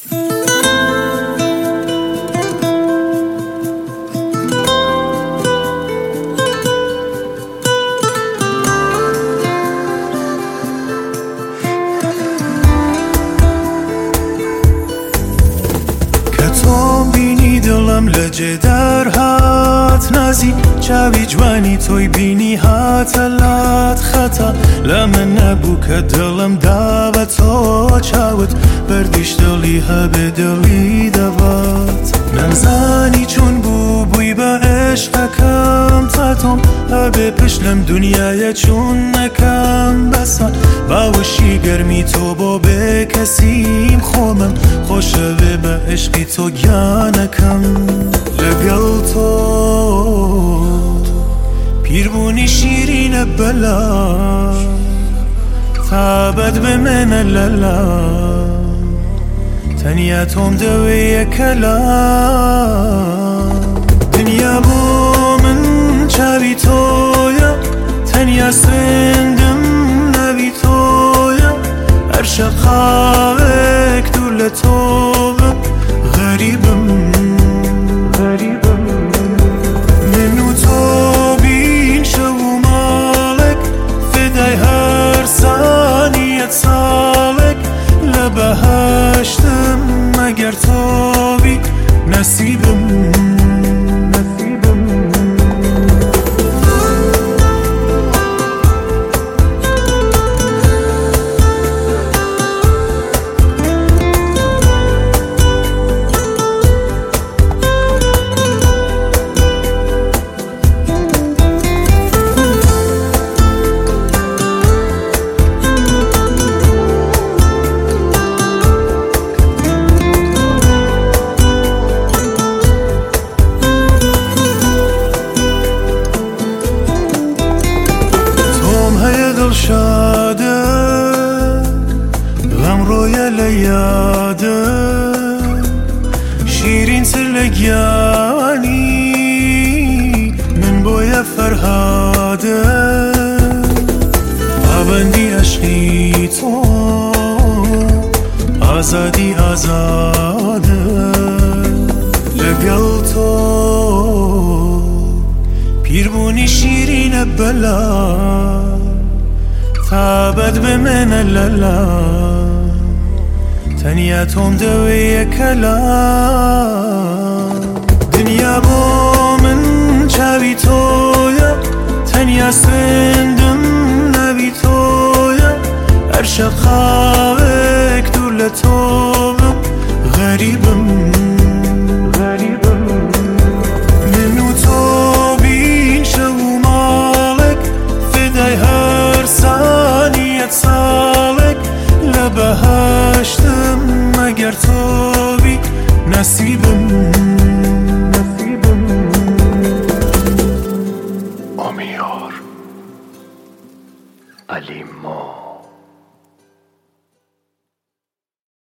لجه در هات نازی چاوی جوانی توی بینی هاتلات خطا لمن نبو که دلم داوت تو چاوت بردیش دلی هبه دلی دوات نمزانی چون بوی با عشقکم تاتم هبه پشلم دنیای چون نکم بسا باوشی گرمی تو با به کسیم خومم خوشوه به عشقی تو گیانکم لگل تو پیربونی شیرین بلا تابد به من للا تنیاتم دوی کلا دنیا بو من چاوی تویا تنیا سندم نبی تویا هر شقاوک دول توبم غریبم منو تو بین شو مالک فدای هر ثانیت سالک لبهشتم مگر تو بی نصیبم شاده غم رویا لیاده شیرین سر لگیانی من بویا فرهاده پابندی عشقی تو آزادی آزاده لگل تو پیربونی شیرین بلا تابد به من للا تنیاتم دوی کلا دنیا بو من چاوی تویا تنیا سندم نبی تویا هر شقاوک دول توبم غریبم منو تو بین شو مالک فدای هر ثانیت سالک لبهشتم مگر تو بی نصیبم آمیار علی ما